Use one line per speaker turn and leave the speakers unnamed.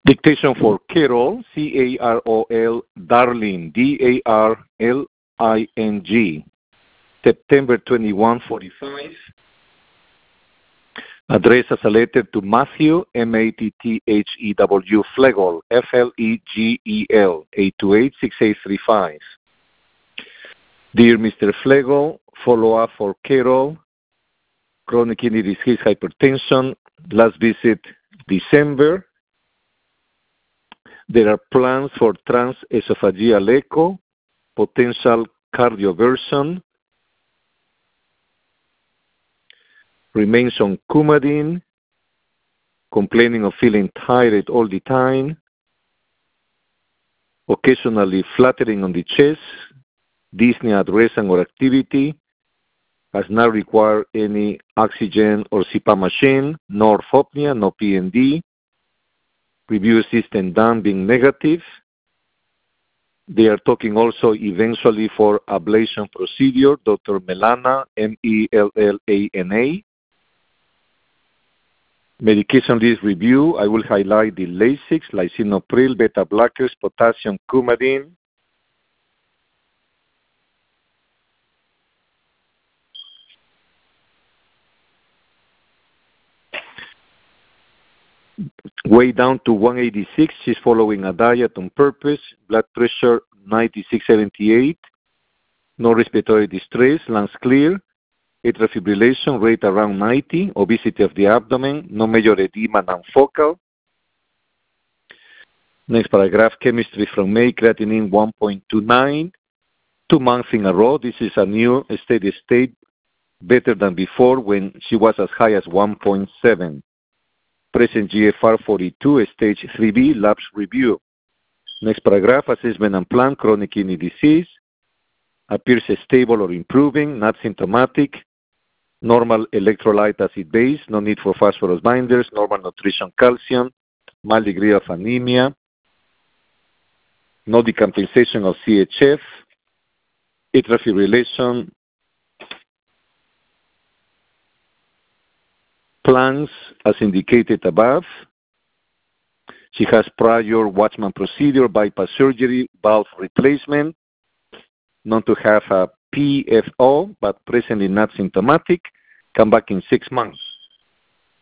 Dictation for Carol, C-A-R-O-L, Darling, D-A-R-L-I-N-G, September 21:45. Address as a letter to Matthew, M-A-T-T-H-E-W, Flegel, F-L-E-G-E-L, 828-6835. Dear Mr. Flegel, follow-up for Carol, chronic kidney disease, hypertension, last visit December. There are plans for transesophageal echo, potential cardioversion, remains on Coumadin, complaining of feeling tired all the time, occasionally fluttering on the chest, dyspnea at rest and or activity, has not required any oxygen or CPAP machine, no orthopnea, no PND, review system done being negative. They are talking also eventually for ablation procedure, Dr. Mellana, M-E-L-L-A-N-A. Medication list review, I will highlight the Lasix, lisinopril, beta blockers, potassium, Coumadin. Way down to 186, she's following a diet on purpose, blood pressure 96/78, no respiratory distress, lungs clear, atrial fibrillation rate around 90, obesity of the abdomen, no major edema, non-focal. Next paragraph, chemistry from May, creatinine 1.29, 2 months in a row. This is a new steady state, better than before when she was as high as 1.7. Present GFR 42, stage 3B, labs review. Next paragraph, assessment and plan, chronic kidney disease, appears stable or improving, not symptomatic, normal electrolyte acid base, no need for phosphorus binders, normal nutrition calcium, mild degree of anemia, no decompensation of CHF, atrial fibrillation, plans as indicated above. She has prior Watchman procedure, bypass surgery, valve replacement, known to have a PFO, but presently not symptomatic. Come back in 6 months.